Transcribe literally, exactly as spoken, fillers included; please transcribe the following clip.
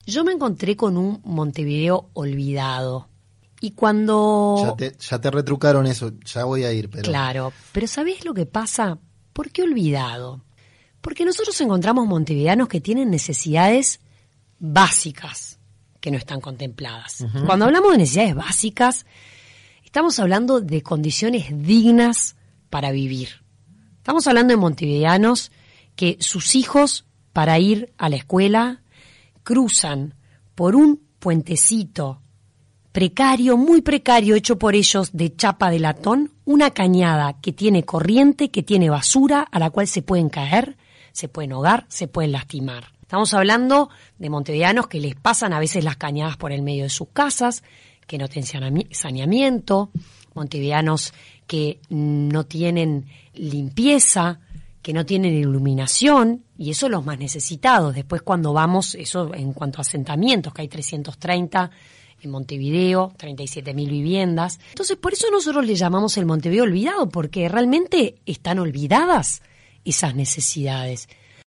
yo me encontré con un Montevideo olvidado. Y cuando... Ya te, ya te retrucaron eso, ya voy a ir, pero... Claro, pero ¿sabés lo que pasa? ¿Por qué olvidado? Porque nosotros encontramos montevideanos que tienen necesidades básicas que no están contempladas. Uh-huh. Cuando hablamos de necesidades básicas, estamos hablando de condiciones dignas para vivir. Estamos hablando de montevideanos que sus hijos, para ir a la escuela, cruzan por un puentecito precario, muy precario, hecho por ellos de chapa de latón, una cañada que tiene corriente, que tiene basura, a la cual se pueden caer, se pueden ahogar, se pueden lastimar. Estamos hablando de montevideanos que les pasan a veces las cañadas por el medio de sus casas, que no tienen saneamiento, montevideanos que no tienen limpieza, que no tienen iluminación, y eso los más necesitados. Después cuando vamos, eso en cuanto a asentamientos, que hay trescientos treinta en Montevideo, treinta y siete mil viviendas. Entonces, por eso nosotros le llamamos el Montevideo olvidado, porque realmente están olvidadas esas necesidades.